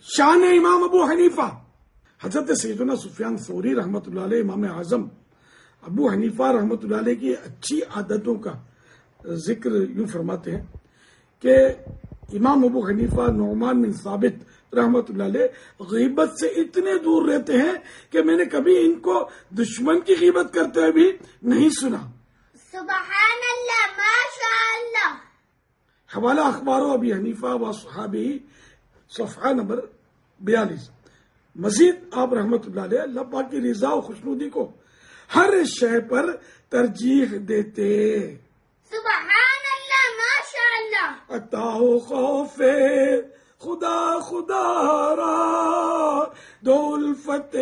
شان امام ابو حنیفہ، حضرت سیدنا سفیان ثوری رحمۃ اللہ علیہ امام اعظم ابو حنیفہ رحمۃ اللہ علیہ کی اچھی عادتوں کا ذکر یوں فرماتے ہیں کہ امام ابو حنیفہ نعمان بن ثابت رحمۃ اللہ علیہ غیبت سے اتنے دور رہتے ہیں کہ میں نے کبھی ان کو دشمن کی غیبت کرتے ہوئے بھی نہیں سنا. سبحان اللہ، ماشاء اللہ. حوالہ اخبار ابی حنیفہ و صحابی صفحہ نمبر 42. مزید آپ رحمۃ اللہ علیہ اللہ پاک کی رضا و خوشنودی کو ہر شے پر ترجیح دیتے. سبحان اللہ، ماشاء اللہ. عطا و خوف خدا خدا را دو الفت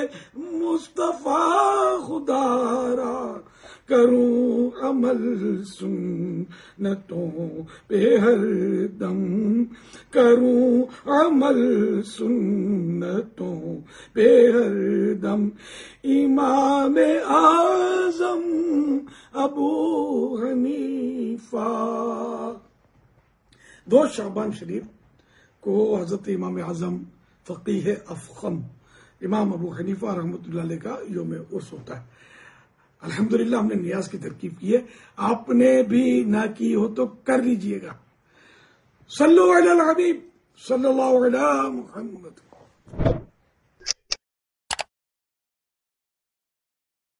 مصطفیٰ خدا را کروں عمل سنتوں پہ ہر دم، کروں عمل سنتوں پہ ہر دم. امام اعظم ابو حنیفہ. 2 شعبان شریف کو حضرت امام اعظم فقیہ افخم امام ابو حنیفہ رحمۃ اللہ علیہ کا یوم عرس ہوتا ہے. الحمدللہ ہم نے نیاز کی ترکیب کی ہے، آپ نے بھی نہ کی ہو تو کر لیجئے گا. صلو علی الحبیب صلی اللہ علیہ محمد.